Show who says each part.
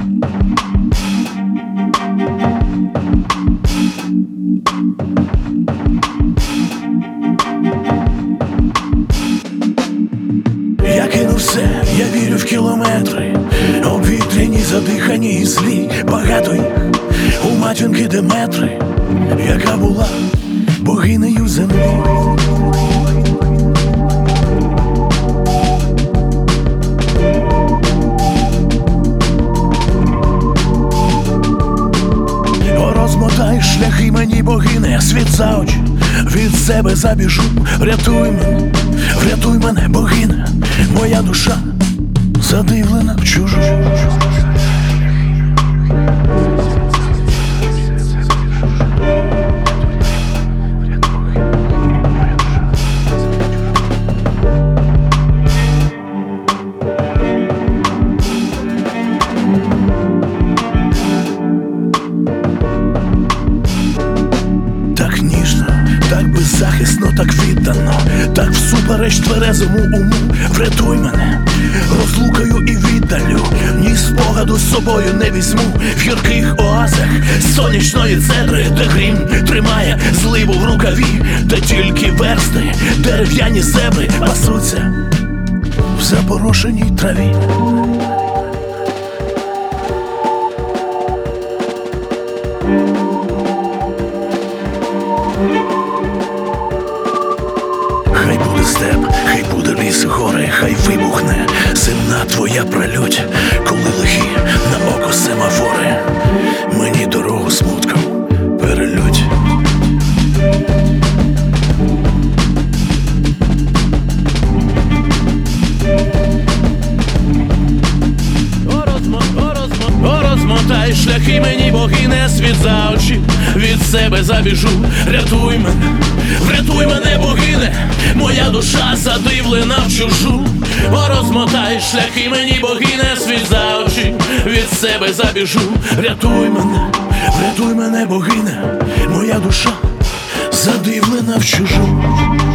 Speaker 1: Я кину все, я вірю в кілометри, обвітряні, задихані і злі. Багато їх у матінки Деметри, яка була богинею землі. О, розмотай шляхи мені, богине, світ за очі, від себе забіжу. Врятуй мене, богине, моя душа задивлена в чужу. Так ніжно, так беззахисно, так віддано, так всупереч тверезому уму. Врятуй мене розлукою і віддалю, ні спогаду з собою не візьму. В гірких оазах сонячної цедри, де грім тримає зливу в рукаві, де тільки версти, дерев'яні зебри пасуться в запорошеній траві. Хай буде степ, хай буде ліс і гори, хай вибухне земна твоя прольоть, коли лихі на око семафори мені дорогу смутком перельють. Розмотай шляхи мені, богине, світ за очі, від себе забіжу. Врятуй мене, богине, моя душа задивлена в чужу. Розмотай шляхи мені, богине, світ за очі, від себе забіжу. Врятуй мене, богине, моя душа задивлена в чужу.